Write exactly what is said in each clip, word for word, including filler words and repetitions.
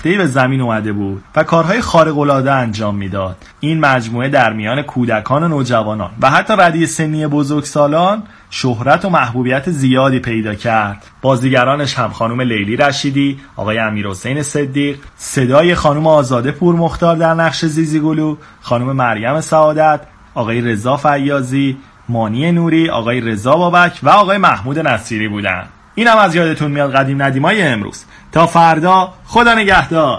به زمین اومده بود و کارهای خارق‌العاده انجام میداد. این مجموعه در میان کودکان و نوجوانان و حتی ردیف سنی بزرگسالان شهرت و محبوبیت زیادی پیدا کرد. بازیگرانش هم خانم لیلی رشیدی، آقای امیرحسین صدیق، صدای خانم آزاده پورمختار در نقش زیزیگلو، خانم مریم سعادت، آقای رضا فیاضی، مانی نوری، آقای رضا بابک و آقای محمود نصیری بودند. اینم از یادتون میاد قدیم ندیمای امروز. تا فردا، خدا نگهدار.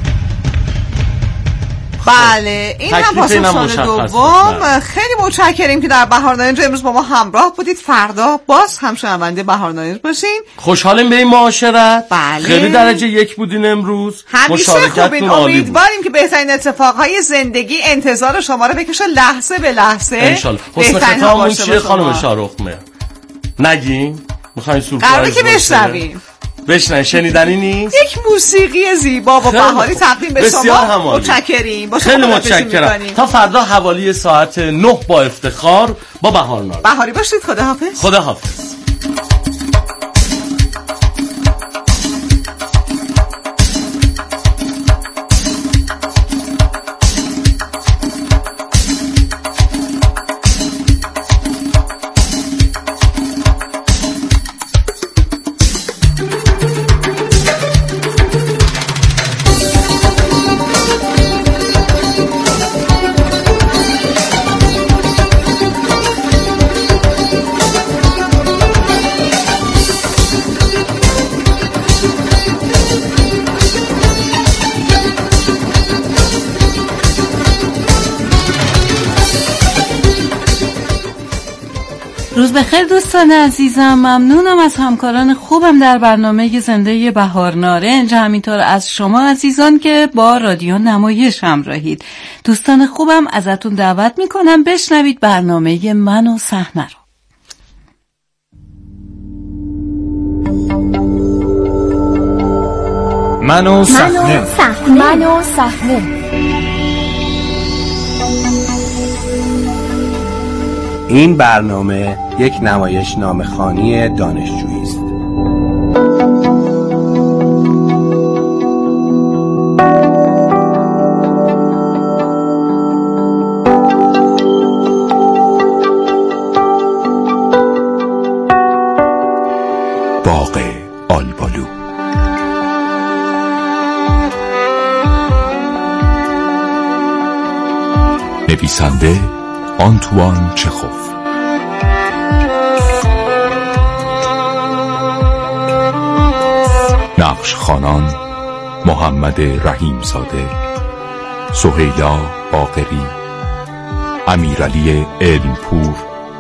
بله، این هم پاسخ دوم. خیلی متشکریم که در بهارنارنج امروز با ما همراه بودید. فردا باز هم شنونده بهارنارنج باشین. خوشحالیم به این معاشرت. بله. خیلی درجه یک بودین امروز. همیشه خوبین. امیدواریم که بهترین اتفاقهای زندگی انتظار شما رو بکشه لحظه به لحظه. انشالله. حسن ختامون چیه خانم شاروخمه؟ نگیم؟ میخواین سورپرایز قراره که بشنویم. بشنن شنیدنی نیست. یک موسیقی زیبا و بهاری تقدیم به شما. متشکریم. خیلی متشکرم. تا فردا حوالی ساعت نه با افتخار با بهارنارنج. بهاری باشید. خداحافظ. خداحافظ. روز بخیر دوستان عزیزم، ممنونم از همکاران خوبم در برنامه زنده بهارنارنج، همینطور از شما عزیزان که با رادیو نمایش همراهید. دوستان خوبم ازتون دعوت میکنم بشنوید برنامه من و صحنه رو. من و صحنه. من و صحنه. این برنامه یک نمایشنامه‌خوانی دانشجویی است. باغ آلبالو. نویسنده آنتوان چخوف. نقش خوانان محمد رحیم زاده، سهیلا باقری، امیرعلی علمپور،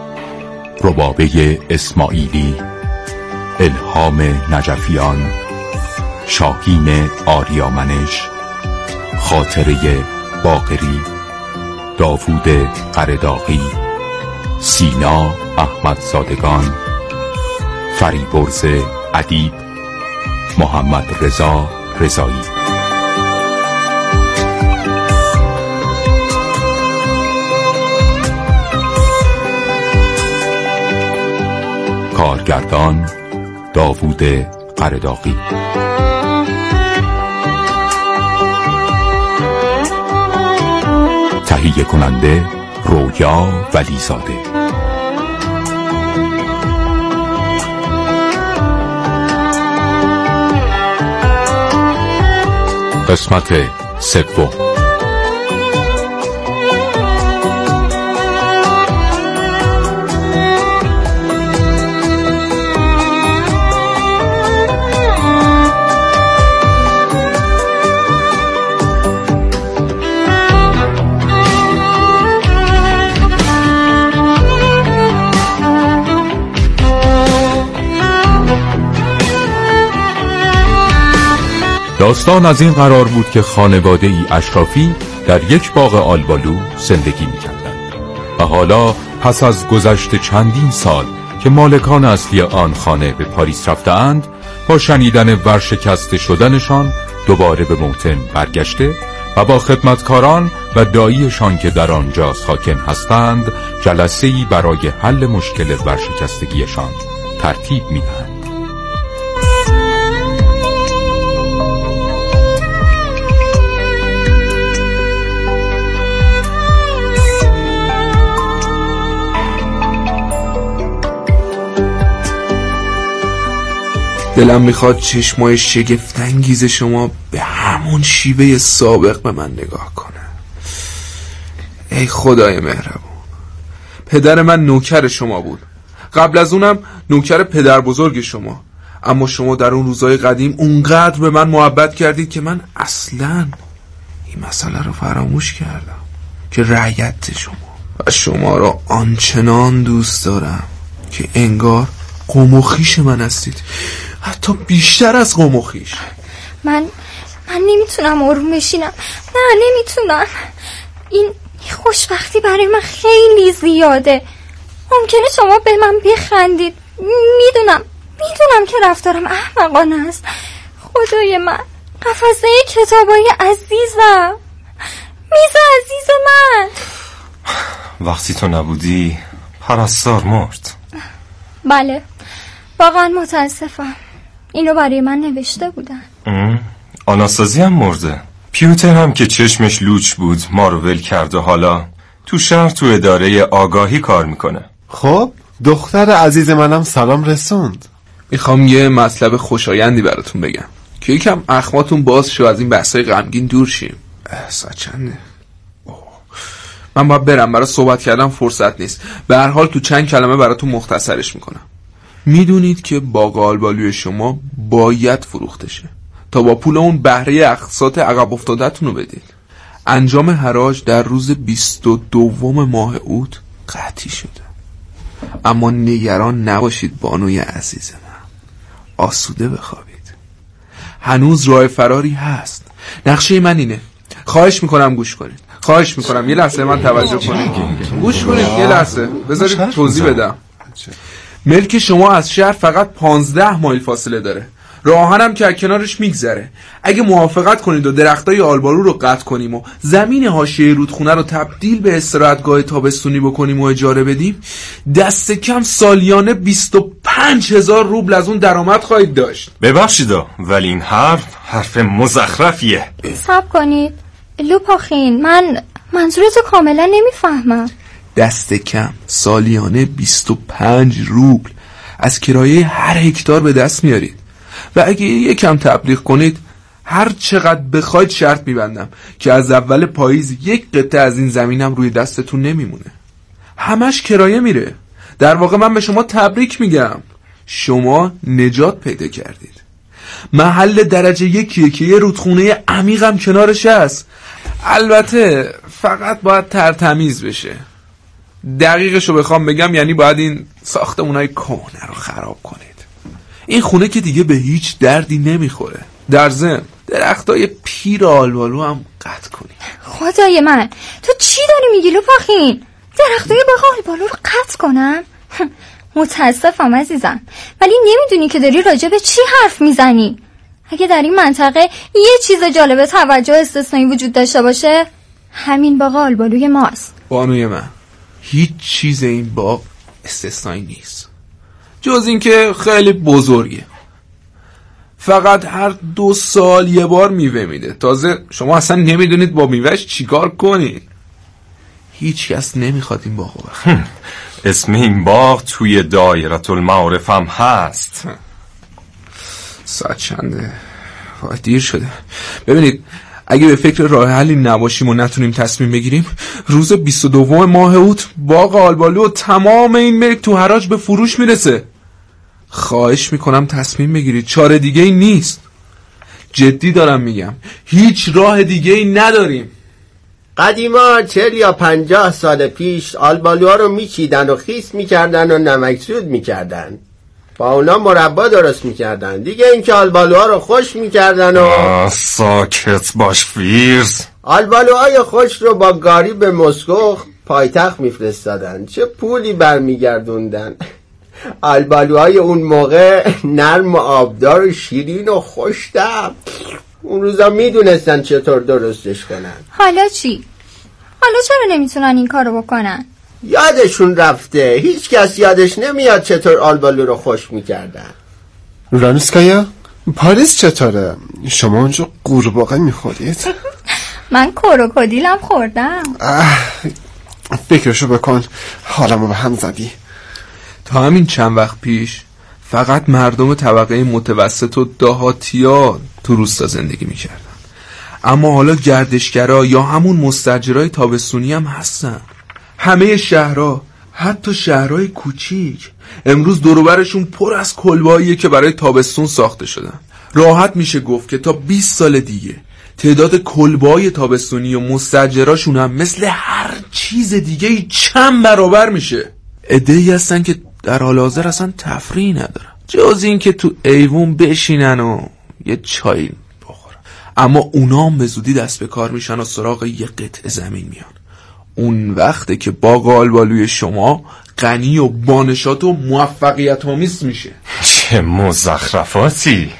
ربابه اسماعیلی، الهام نجفیان، شاهین آریامنش، خاطره باقری، داوود قرداغی، سینا احمدزادگان، فریبرز ادیب، محمد رضا رضایی. کارگردان داوود قرداغی. تهیه کننده رویا ولیزاده. قسمت سوم. داستان از این قرار بود که خانواده ای اشرافی در یک باغ آلبالو زندگی می‌کردند و حالا پس از گذشت چندین سال که مالکان اصلی آن خانه به پاریس رفته‌اند، با شنیدن ورشکسته شدنشان دوباره به موطن برگشته و با خدمتکاران و داییشان که در آنجا ساکن هستند جلسه‌ای برای حل مشکل ورشکستگیشان ترتیب می‌دهند. دلم میخواد چشمای شگفت‌انگیز شما به همون شیوه سابق به من نگاه کنه. ای خدای مهربون، پدر من نوکر شما بود، قبل از اونم نوکر پدر بزرگ شما، اما شما در اون روزای قدیم اونقدر به من محبت کردید که من اصلاً این مسئله رو فراموش کردم که رعیت شما و شما رو آنچنان دوست دارم که انگار قوم و خویش من هستید، حتی بیشتر از قوم و خویش. من من نمیتونم آروم بشینم، نه نمیتونم. این خوشبختی برای من خیلی زیاده. ممکنه شما به من بخندید، میدونم میدونم که رفتارم احمقانه است. خدای من، قفسه کتابای عزیزم، میز عزیز من. وقتی تو نبودی پرستار مرد. بله واقعا متاسفم، اینو برای من نوشته بودن. آناستازی هم مرده. پیوتر هم که چشمش لوچ بود ما رو ول کرد و حالا تو شهر تو اداره آگاهی کار میکنه. خب دختر عزیز منم سلام رسوند. میخوام یه مطلب خوشایندی براتون بگم که یکم اخماتون باز شو، از این بحثای غمگین دور شیم. ساعت چنده؟ من باید برم، برای صحبت کردن فرصت نیست. به هر حال تو چند کلمه براتون مختصرش میکنم. میدونید که باغ آلبالوی شما باید فروخته شه تا با پول اون بهره اقساط عقب افتادتون رو بدید. انجام حراج در روز بیست و دوم ماه اوت قطعی شده. اما نگران نباشید بانوی عزیز من، آسوده بخوابید، هنوز راه فراری هست. نقشه من اینه، خواهش میکنم گوش کنید، خواهش میکنم یه لحظه من توجه کنید، گوش کنید یه لحظه، بذارید توضیح بدم. ملک شما از شهر فقط پانزده مایل فاصله داره، راهنم که کنارش میگذره. اگه موافقت کنید و درختای آلبالو رو قطع کنیم و زمین حاشیه رودخونه رو تبدیل به استراحتگاه تابستونی بکنیم و اجاره بدیم، دست کم سالیانه بیست و پنج هزار روبل از اون درآمد خواهید داشت. ببخشید ولی این حرف حرف مزخرفیه. صبر کنید لوپاخین، من منظورتو کاملا نمیفهمم. دست کم سالیانه بیست و پنج روبل از کرایه هر هکتار به دست میارید و اگه یکم تبلیغ کنید هر چقدر بخواید شرط میبندم که از اول پاییز یک قطعه از این زمینم روی دستتون نمیمونه، همش کرایه میره. در واقع من به شما تبریک میگم، شما نجات پیدا کردید. محل درجه یکیه که یه رودخونه عمیقم کنارش هست. البته فقط باید ترتمیز بشه. دقیقشو بخوام بگم یعنی باید این ساختمونای کهنه رو خراب کنید. این خونه که دیگه به هیچ دردی نمیخوره. در ضمن درختای پیر آلبالو هم قطع کنید. خدای من، تو چی داری میگی لوپاخین؟ درختای باغ آلبالو رو قطع کنم؟ متاسفم عزیزم، ولی نمیدونی که داری راجع به چی حرف میزنی. اگه در این منطقه یه چیز جالب توجه استثنایی وجود داشته باشه، همین باغ آلبالوی ماست. بانوی من، هیچ چیز این باغ استثنایی نیست جز اینکه خیلی بزرگه. فقط هر دو سال یه بار میوه میده. تازه شما اصلا نمیدونید با میوهش چیکار کنید. هیچ کس نمیخواد این باغو بخره. اسم این باغ توی دایره المعارف هم هست. ساعت چنده؟ وای دیر شده. ببینید اگه به فکر راه حلی نباشیم و نتونیم تصمیم بگیریم، روز بیست و دوم ماه اوت باغ آلبالو و تمام این ملک تو حراج به فروش میرسه. خواهش میکنم تصمیم بگیرید، چاره دیگه ای نیست. جدی دارم میگم، هیچ راه دیگه ای نداریم. قدیما چهل یا پنجاه سال پیش آلبالوها رو میچیدن و خیس میکردن و نمکسود میکردن، با اونا مربا درست میکردن دیگه. اینکه آلبالوها رو خوش میکردن و ساکت باش فیرز. آلبالوهای خوش رو با گاری به مسکو پایتخت میفرستادن، چه پولی برمیگردوندن. آلبالوهای اون موقع نرم و آبدار و شیرین و خوش‌طعم، اون روزا میدونستن چطور درستش کنن. حالا چی؟ حالا چرا نمیتونن این کارو بکنن؟ یادشون رفته، هیچ کس یادش نمیاد چطور آلبالو رو خوش میکردن. رانوسکایا، پاریس چطوره؟ شما اونجا قورباغه میخورید؟ من کروکودیلم خوردم. فکرشو بکن، حالمو به هم زدی. تا همین چند وقت پیش فقط مردم طبقه متوسط و دهاتیا تو روستا زندگی میکردن. اما حالا گردشگرا یا همون مستاجرای تابستونی هم هستن. همه شهرها، حتی شهرهای کوچیک، امروز دوروبرشون پر از کلبه‌ایه که برای تابستون ساخته شدن. راحت میشه گفت که تا بیست سال دیگه تعداد کلبه‌های تابستونی و مستاجراشون هم مثل هر چیز دیگه چند برابر میشه. عده‌ای هستن که در حال حاضر اصلا تفریحی ندارن جز این که تو ایوون بشینن و یه چای بخورن. اما اونا هم به زودی دست به کار میشن و سراغ یه قطعه زمین میان. اون وقته که باغ آلبالوی شما غنی و بانشات و موفقیت آمیز میشه. چه مزخرفاتی!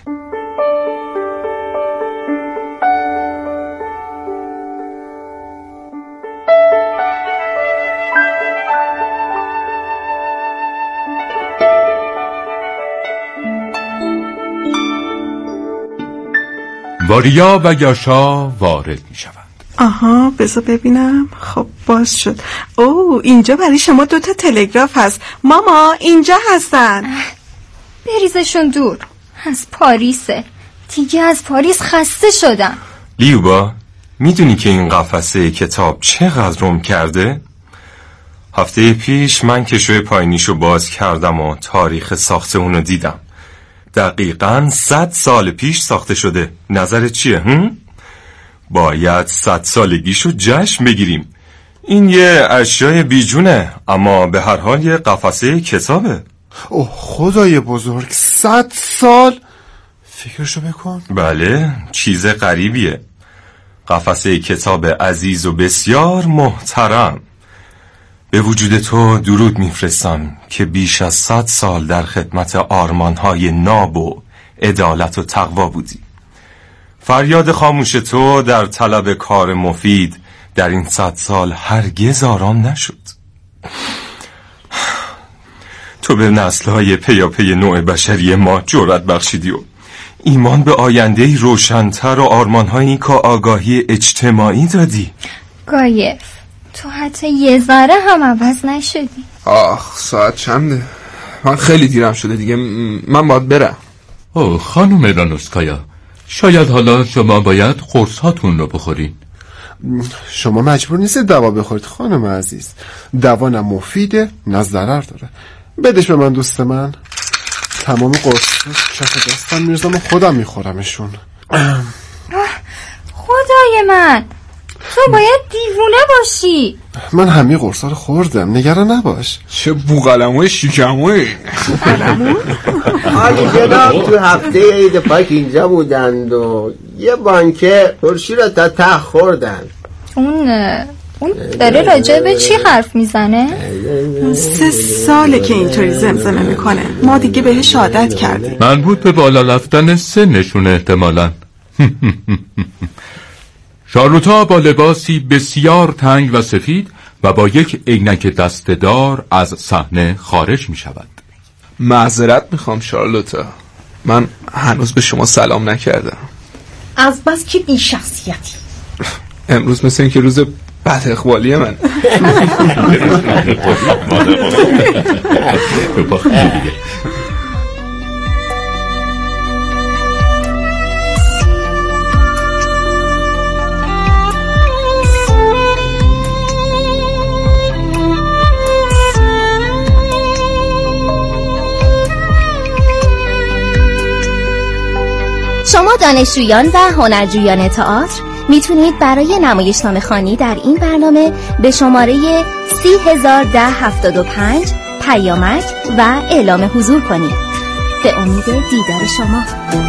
واریا و یاشا وارد می شوند. آها بذار ببینم. خب باز شد. اوه اینجا برای شما دوتا تلگراف هست. ماما اینجا هستن. بریزشون دور. از پاریسه. دیگه از پاریس خسته شدم. لیوبا میدونی که این قفسه کتاب چقدر روم کرده؟ هفته پیش من کشوی پایینیشو باز کردم و تاریخ ساخت اونو دیدم. دقیقاً صد سال پیش ساخته شده. نظرت چیه؟ هم؟ باید صد سالگیشو جشن بگیریم. این یه اشیای بیجونه اما به هر حال یه قفسه کتابه. اوه خدای بزرگ، صد سال؟ فکرشو بکن. بله چیز غریبیه. قفسه کتاب عزیز و بسیار محترم. به وجود تو درود میفرستم که بیش از صد سال در خدمت آرمانهای ناب و عدالت و تقوا بودی. فریاد خاموش تو در طلب کار مفید در این صد سال هرگز آرام نشد. تو به نسل‌های پیاپی نوع بشری ما جرأت بخشیدی و ایمان به آینده‌ای روشن‌تر و آرمان‌هایی که آگاهی اجتماعی دادی. گایف تو حتی یه ذره هم عوض نشدی. آخ ساعت چنده؟ من خیلی دیرم شده دیگه. من باید برم. اوه خانم رانوسکایا، شاید حالا شما باید قرص هاتون رو بخورین. شما مجبور نیستید دوا بخورید خانم عزیز. دوا نه مفیده نه ضرر داره. بدش به من دوست من. تمام قرص کف دستم میرزم و خودم میخورمشون. خدای من تو باید دیوونه باشی. من همه قرصا رو خوردم، نگران نباش. چه بوقلموی شیکموی. حالی جناب تو هفته عید پاک اینجا بودند و یه بانکه ترشی رو تا ته خوردن. اون اون داره راجع به چی حرف میزنه؟ سه ساله که اینطوری زمزمه میکنه. ما دیگه بهش عادت کردیم. مربوط به بالا رفتن سنشون احتمالاً. شارلوتا با لباسی بسیار تنگ و سفید و با یک عینک دسته‌دار از صحنه خارج می شود. معذرت میخوام شارلوتا، من هنوز به شما سلام نکردم. از بس که بی شخصیتی. امروز مثل این که روز بد اقبالی من. شما دانشجویان و هنرجویان تئاتر میتونید برای نمایشنامه خوانی در این برنامه به شماره سی هزار ده هفتاد و پنج پیامک و اعلام حضور کنید. به امید دیدار شما.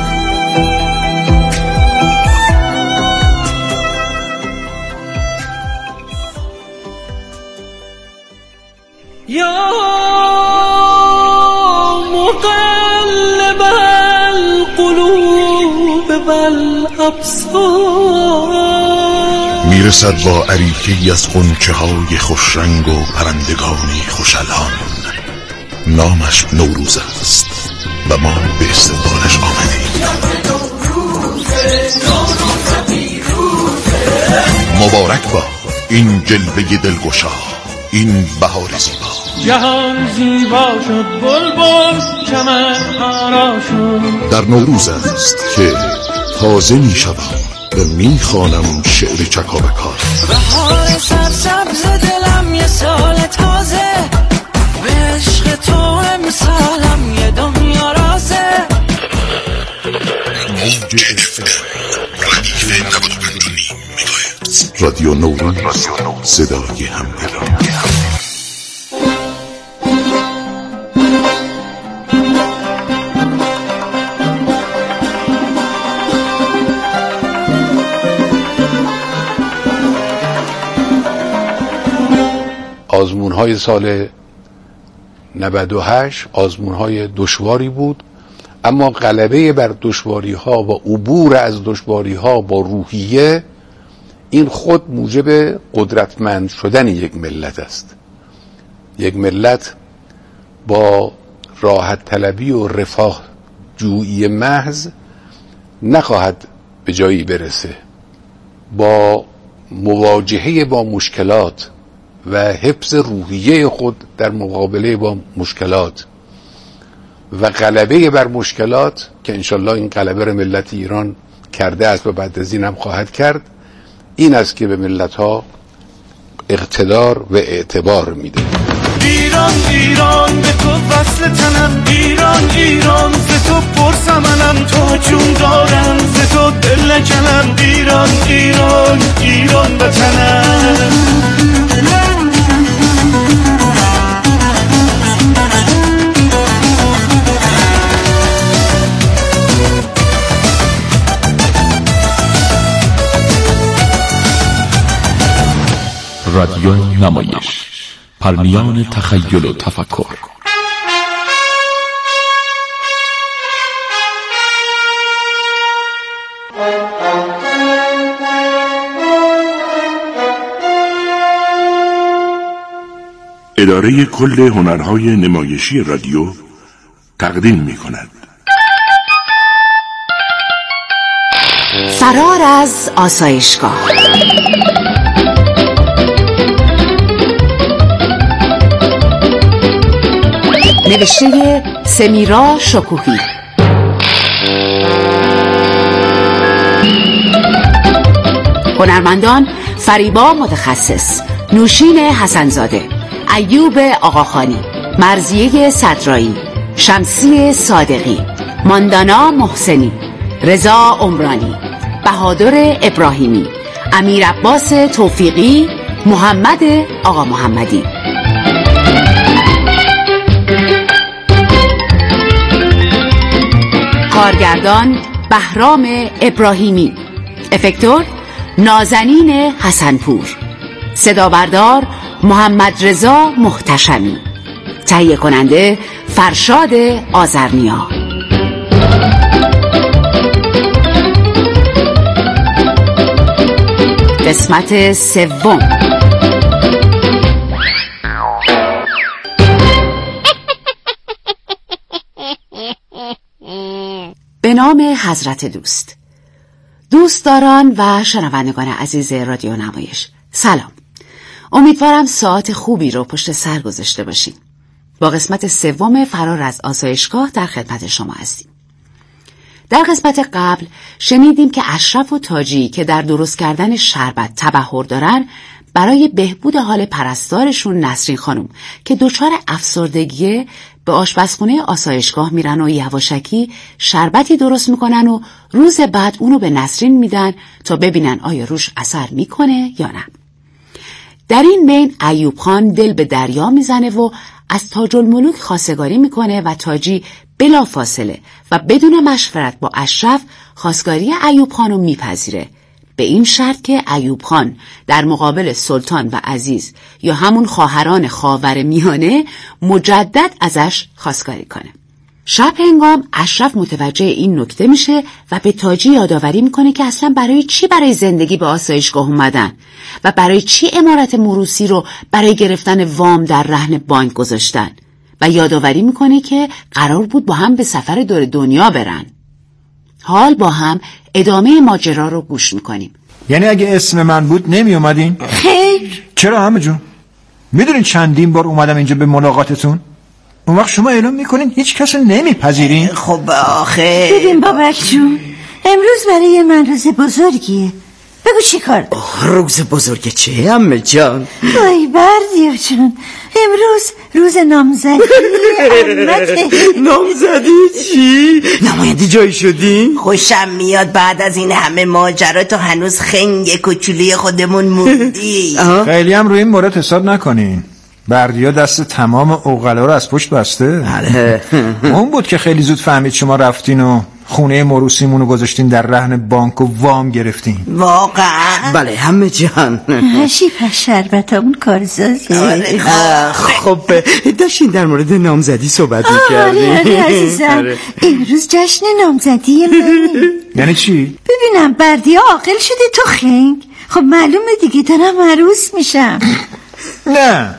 یا مقلب القلوب والابصار. میرسد با عریقی از غنچه های خوش رنگ و پرندگانی خوش الحان. نامش نوروز است و ما به استقبالش آمدیم. مبارک با این جلوه دلگشا این بهار زیبا. جهان زیبا شد بلبل چمن‌ها را شد. در نوروز است که تازه می شوم و می خوانم شعر چکاوکار. بهار سرسبز دلم یه سال تازه، به عشق تو امسالم یه دنیا رازه. رادیو نوروز، صدای همدلان. آزمون‌های سال نود و هشت آزمون‌های دشواری بود، اما غلبه بر دشواری‌ها و عبور از دشواری‌ها با روحیه، این خود موجب قدرتمند شدن یک ملت است. یک ملت با راحت طلبی و رفاه جویی محض نخواهد به جایی برسه. با مواجهه با مشکلات و حفظ روحیه خود در مقابله با مشکلات و غلبه بر مشکلات که انشالله این غلبه را ملت ایران کرده است و بعد از این هم خواهد کرد، این است که به ملت ها اقتدار و اعتبار میده. ایران ایران به تو وصل تنم، ایران ایران ز تو پرسمنم، تو جون دارم ز تو دل نکنم. ایران ایران ایران وطنم. رادیو نمایش، پرمیان تخیل و تفکر. اداره کل هنرهای نمایشی رادیو تقدیم می کند فرار از آسایشگاه. نوشته سمیرا شکوهی. هنرمندان: فریبا متخصص، نوشین حسنزاده، ایوب آقاخانی، مرضیه صدرایی، شمسی صادقی، ماندانا محسنی، رضا عمرانی، بهادر ابراهیمی، امیر عباس توفیقی، محمد آقا محمدی. کارگردان: بهرام ابراهیمی، افکتور: نازنین حسنپور، صدابردار: محمد رضا محتشمی، تهیه کننده: فرشاد آذرنیا. قسمت سوم. به نام حضرت دوست. دوستداران و شنوندگان عزیز رادیو نمایش، سلام. امیدوارم ساعت خوبی رو پشت سر گذاشته باشین. با قسمت سوم فرار از آسایشگاه در خدمت شما هستیم. در قسمت قبل شنیدیم که اشرف و تاجی که در درست کردن شربت تبحر دارن، برای بهبود حال پرستارشون نسرین خانم که دچار افسردگیه، به آشپزخونه آسایشگاه میرن و یواشکی شربتی درست میکنن و روز بعد اونو به نسرین میدن تا ببینن آیا روش اثر میکنه یا نه. در این بین ایوب خان دل به دریا میزنه و از تاج الملوک خواستگاری میکنه و تاجی بلا فاصله و بدون مشورت با اشرف خواستگاری ایوب خانو میپذیره، به این شرط که ایوب خان در مقابل سلطان و عزیز یا همون خواهران خاور میانه مجدد ازش خواستگاری کنه. شب هنگام اشرف متوجه این نکته میشه و به تاجی یادآوری میکنه که اصلا برای چی برای زندگی به آسایشگاه اومدن و برای چی عمارت موروثی رو برای گرفتن وام در رهن بانک گذاشتن و یادآوری میکنه که قرار بود با هم به سفر دور دنیا برن. حال با هم ادامه ماجرا رو گوش میکنیم. یعنی اگه اسم من بود نمی اومدین؟ خیر. چرا همه جون؟ میدونین چندین بار اومدم اینجا به ملاقاتتون؟ اون وقت شما اعلام میکنین هیچ کس نمیپذیرین. خب آخه ببین بابک جون، امروز برای من روز بزرگیه. بگو چی کار؟ روز بزرگ چه عمه جان؟ وای بردیا جون، امروز روز نامزدی عمته. نامزدی چی؟ نماینده جایی شدی؟ خوشم میاد بعد از این همه ماجرا تو هنوز خنگ کوچولی خودمون موندی. خیلی هم روی این مورد حساب نکنین. بردیا دست تمام عقلا رو از پشت بسته. اون بود که خیلی زود فهمید شما رفتین و خونه موروثیمونو گذاشتین در رهن بانک و وام گرفتین. واقعا؟ بله همه جان. هشی پس شربتامون کارزازه. خب داشتین در مورد نامزدی صحبت میکردین. آره آره عزیزم، امروز جشن نامزدی منه. یعنی چی؟ ببینم بردیا عاقل شده تو خنگ. خب معلومه دیگه دارم عروس میشم. نه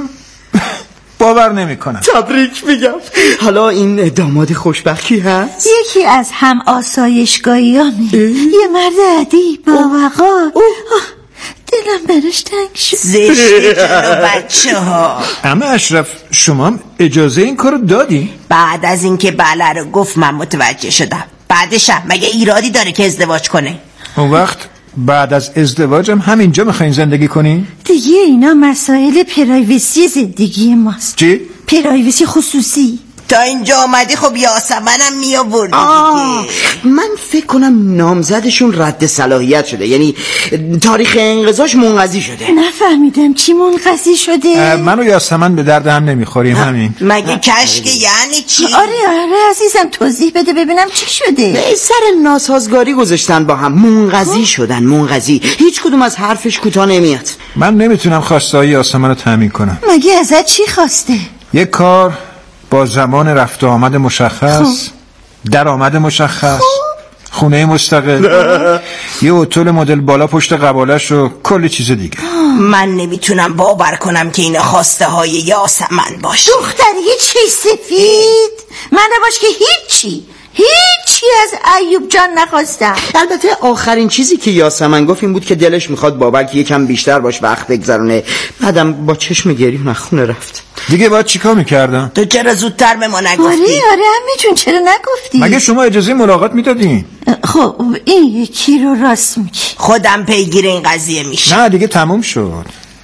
باور نمی کنم. تبریک میگم. حالا این داماد خوشبخت کی هست؟ یکی از هم آسایشگاهیامه، یه مرد ادیب با وقار. دلم برش تنگ شد. زشته جلو بچه ها. اما اشرف شما هم اجازه این کارو دادی؟ بعد از اینکه بله رو گفت من متوجه شدم. بعدش هم مگه ایرادی داره که ازدواج کنه؟ اون وقت بعد از ازدواجم همینجا میخواین زندگی کنی؟ دیگه اینا مسائل پرایوسی زندگی ماست. چی؟ پرایوسی خصوصی. تا اینجا آمدی خب یاسمنم می آوردی دیگه. من فکر کنم نامزدشون رد صلاحیت شده، یعنی تاریخ انقضاش منقضی شده. نفهمیدم چی منقضی شده؟ من و یاسمن به درد هم نمیخوریم. همین. مگه کشک یعنی چی؟ آره آره عزیزم توضیح بده ببینم چی شده. سر ناسازگاری گذاشتن با هم، منقضی شدن. منقضی هیچ کدوم از حرفش کوتاه نمیاد. من نمیتونم خواسته های یاسمن رو تامین کنم. مگه ازت چی خواسته؟ یک کار با زمان رفت و آمد مشخص، درآمد مشخص، خونه مستقل، یه هتل مدل بالا پشت قبالش و کلی چیز دیگه. من نمیتونم باور کنم که اینا خواسته های یاسمن باشه. دختری چی سفید؟ من نباش که هیچی هیچی از ایوب جان نخواستم. البته آخرین چیزی که یاسمن گفت این بود که دلش میخواد بابک یکم بیشتر باش وقت بگذرونه. بعدم با چشم گریه نخونه رفت. دیگه باید چیکار میکردم؟ تو چرا زودتر به ما نگفتی؟ آره آره عمه جون چرا نگفتی؟ مگه شما اجازه ملاقات میدادین؟ خب این یکی رو راست میگی. خودم پیگیر این قضیه میشه. نه دیگه تموم شد.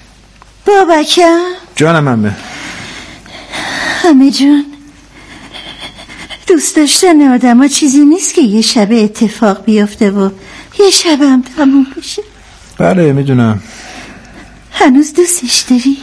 بابکم جانم عمه. عمه جون، دوست داشتن آدم ها چیزی نیست که یه شب اتفاق بیفته و یه شب هم تموم بشه. بله میدونم. هنوز دوستش داری؟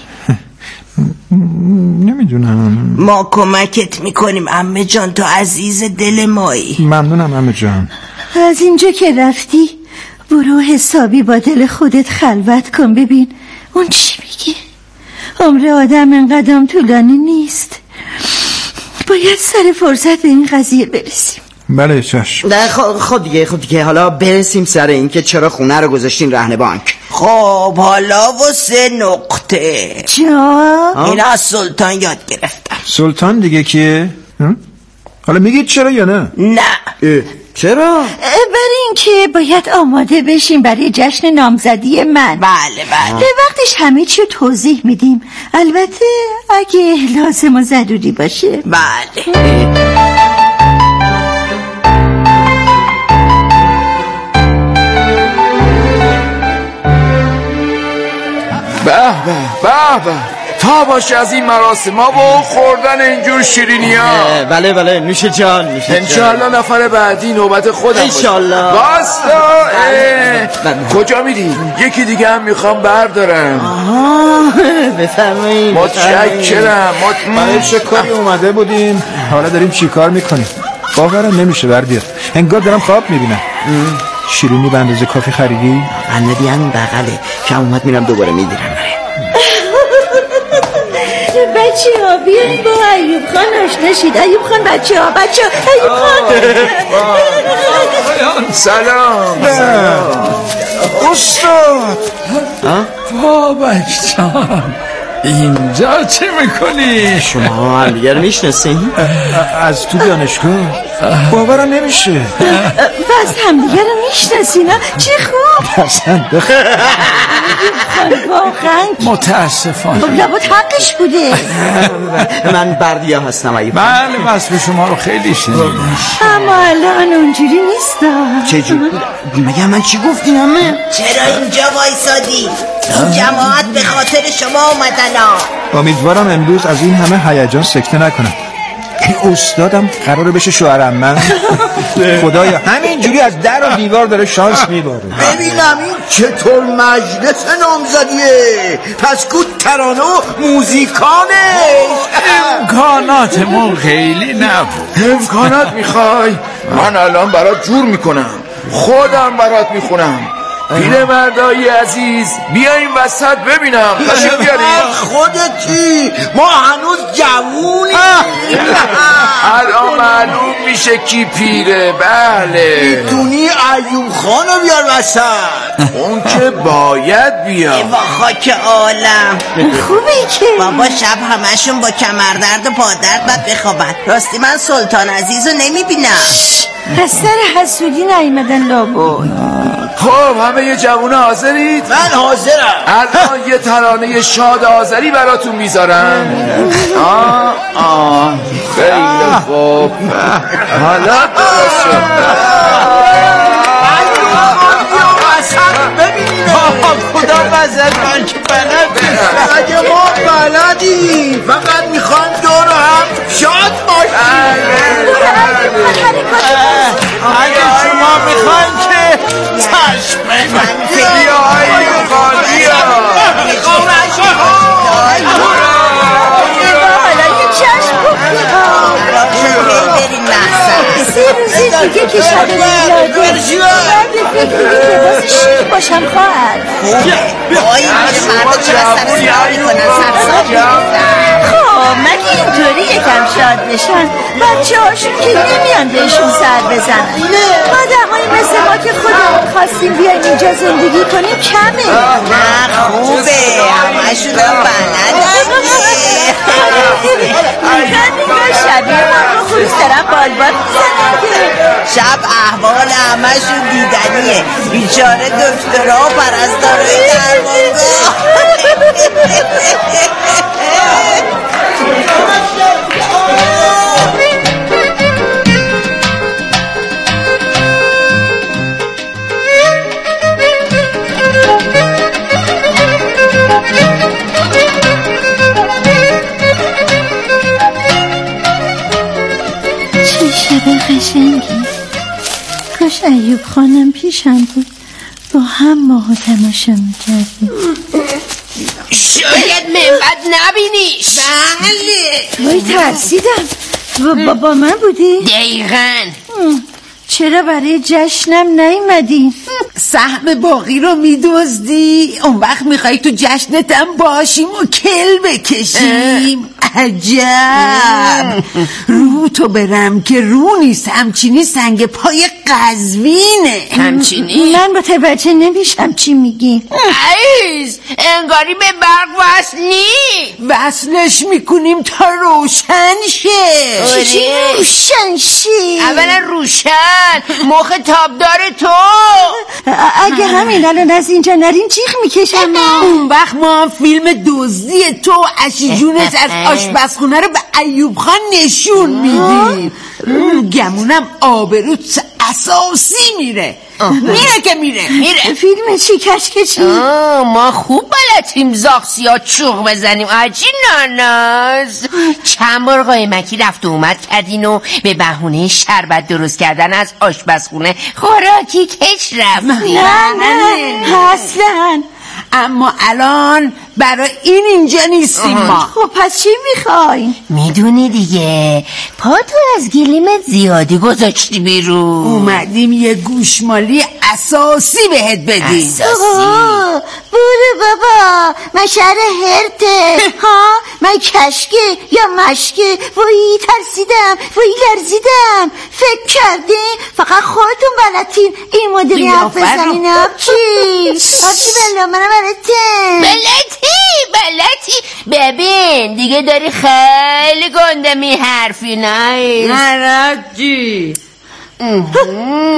نمیدونم. ما کمکت میکنیم عمه جان، تو عزیز دل مایی. ممنونم عمه جان. از اینجا که رفتی برو حسابی با دل خودت خلوت کن، ببین اون چی میگه. عمر آدم انقدر طولانی نیست، باید سر فرصت به این قضیه برسیم. بله چشم. نه خود دیگه خود دیگه حالا برسیم سر این که چرا خونه رو گذاشتین رهن بانک. خب حالا و سه نقطه جا این از سلطان یاد گرفتم. سلطان دیگه کیه؟ حالا میگید چرا یا نه؟ نه. چرا؟ برای اینکه باید آماده بشیم برای جشن نامزدی من. بله بله. به وقتش همه چی رو توضیح میدیم، البته اگه لازم و ضروری باشه. بله. به به به به تا باشه از این مراسم ها و خوردن اینجور شیرینی ها. بله بله نوش جان نوش جان. انشالله نفر بعدی نوبت خودم انشالله. باستا کجا میری؟ یکی دیگه هم میخوام بردارم. آها بفرمایید. متشکرم. برای چه کاری اومده بودیم حالا داریم چی کار میکنیم؟ باورم نمیشه بردیا، انگار دارم خواب میبینم. شیرینی به اندازه کافی خریدی؟ قندی همین بغله که اومد میرم دوباره میگیرم. بچه ها بیایید با ایوب خان آشنا شید. ایوب خان بچه ها بچه ها ایوب خان. سلام. استاد بابک جان اینجا چی میکنی؟ شما هم دیگر میشناسین؟ از تو دانشگاه. باورم نمیشه. بس همدیگه رو میشناسین ها؟ چه خوب. اصلا بخیر واقعا متاسفانه. لابد حقش بوده. من بردیا هستم. ایوب بله وصف شما رو خیلی شنیدم، اما الان اونجوری نیستم. چجوری؟ مگه من چی گفتیم همه؟ چرا اینجا وایسادی؟ این جماعت به خاطر شما اومدن. امیدوارم امروز از این همه هیجان سکته نکنم. این استادم قراره بشه شوهرم من. خدایا همینجوری از در و دیوار داره شانس میباره. ببینم این چطور مجلس نامزدیه. پس کو ترانه و موزیکانه. امکاناتمون خیلی نبود. امکانات میخوای؟ من الان برات جور میکنم، خودم برات میخونم. پیرمردای عزیز بیا این وسط ببینم. تشریف بیارید. خودتی؟ ما هنوز جوونیم. الان معلوم میشه کی پیره. بله میتونی ایوب خانو بیار وسط. اون که باید بیاد. با خاک عالم. خوبه که بابا شب همشون با کمردرد و پادرد باید بخوابن. راستی من سلطان عزیز رو نمیبینم. از سر حسودی نیمدن لابد. خب همه یه جوونه حاضرید؟ من حاضرم. الان یه ترانه شاد آذری براتون میذارم. آه آه خیلی خوب. حالا درست شد. خدا بزرگ من که بلدی. اگه ما بلدی فقط میخوان دور هم شاد باشیم. اگه شما میخوان که چشم بیا ایوب خان بیا. حالا یه چشم سه روزی دیگه که شب میلاده من فکر که باز شیر باشم خواهد. آی مرد چرا سر سرا میکنن سرسا میکنن. خب مگه اینطوری یکم شاد بشن بچه هاشون که نمیان بهشون سر بزنن. آدم های مثل ما که خودمون خواستیم بیایم اینجا زندگی کنیم کمه. نه خوبه همشون هم بلدن. نگاه شبیه ما رو خروس دارم بالبال میزنن. شب احوال همشون دیدنیه. بیچاره دکترها و پرستارای درمانگاه. چه شب قشنگی. کاش ایوب خانم پیشم بود، با هم ماهو تماشا میکردیم. شاید منبت نبینیش. بله وای ترسیدم. با, با من بودی؟ دقیقاً. چرا برای جشنم نیومدی؟ سهم باقی رو میدزدی؟ اون وقت میخوای تو جشنتم باشیم و کل بکشیم؟ عجب. رو تو برم که رو نیست، همچینی سنگ پای قزوینه. همچینی؟ من متوجه نمیشم چی میگی. عیز انگاری به برق وصل نی. وصلش میکنیم تا روشن شه. چی روشن شه؟ اولا روشن مخ تابدار تو. اگه همین الان از اینجا نرین جیغ میکشم. اون وقت ما هم فیلم دزدی تو اشی جونت از آشپزخونه رو به ایوب خان نشون میدیم. گمونم آبروت اساسی میره. میره که میره میره. فیلم چی کشکشی؟ ما خوب بلدیم زاخسیا چوغ بزنیم. آجی ناناز چند بار قایمکی رفت و اومد کردین و به بهونه شربت درست کردن از آشپزخونه خوراکی کش رفتیم. نه نه اصلا. اما الان برای این اینجا نیستیم ما. خب پس چی میخواین؟ میدونی دیگه پا تو از گلیمت زیادی گذاشتی بیرون. اومدیم یه گوشمالی اساسی بهت بدیم. اساسی؟ با برو بابا، من شهر هرته ها، من کشکه یا مشکه. وای ترسیدم، وای لرزیدم. فکر کردین فقط خودتون بلدین این مدلی حرف بزنین؟ آبچی آبچی بلا منم بلدتم. بلدی بلدی ببین دیگه داری خیلی گنده می حرفی. نایس نراجی